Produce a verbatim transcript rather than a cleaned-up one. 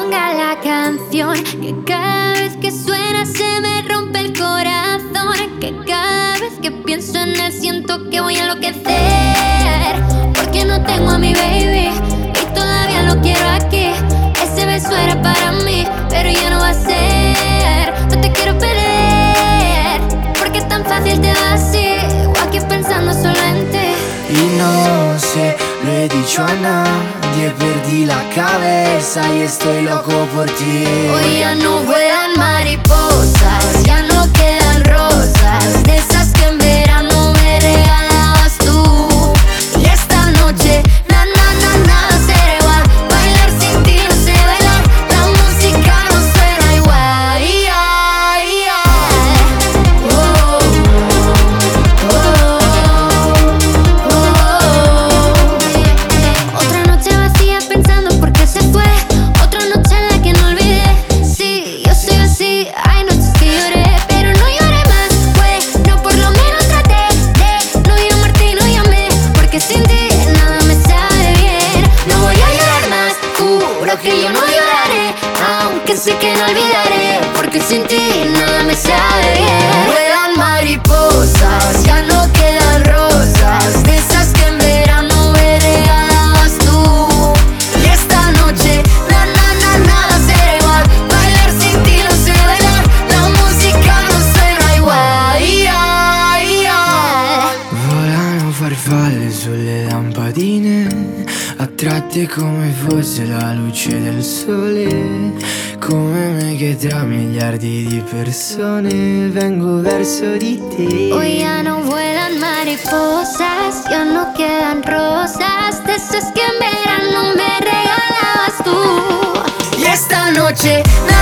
ponga la canción, que cada vez que suena se me rompe el corazón, que cada vez que pienso en él siento que voy a enloquecer, porque no tengo a mi baby y todavía lo quiero aquí. Ese beso era para mí, pero ya no va a ser. No te quiero perder, porque tan fácil te va así, o aquí pensando solo en ti. Y no sé, lo he dicho a nadie, perdí la cabeza y estoy loco por ti. Hoy ya no vuelan mariposas, ya no quedan rosas, de esas que en verano me regalabas tú. Y esta noche, na na na nada será igual, bailar sin ti no sé bailar, la música no suena igual. Yeah, yeah. Oh, oh, oh. Otra noche vacía pensando por qué se fue, otra noche en la que no olvidé. Sí, yo soy así, hay noches que lloré, pero no lloré más. Bueno, por lo menos traté de no llamarte y no llamé, porque sin ti nada me sabe bien. No voy a llorar más, juro que yo no lloraré, aunque sé que no olvidaré, porque sin ti nada me sabe bien. Vuelan mariposas, ya no quedan rosas, de esas que en verano me regalabas tú. Y esta noche, na na na nada será igual, bailar sin ti no sé bailar, la música no suena igual. Yeah, yeah. Volano farfalle sulle lampadine, attratte come fosse la luce del sole, come me che tra miliardi di persone vengo verso di te. Hoy ya no vuelan mariposas, ya no quedan rosas, de esas que en verano me regalabas tú. Y esta noche, na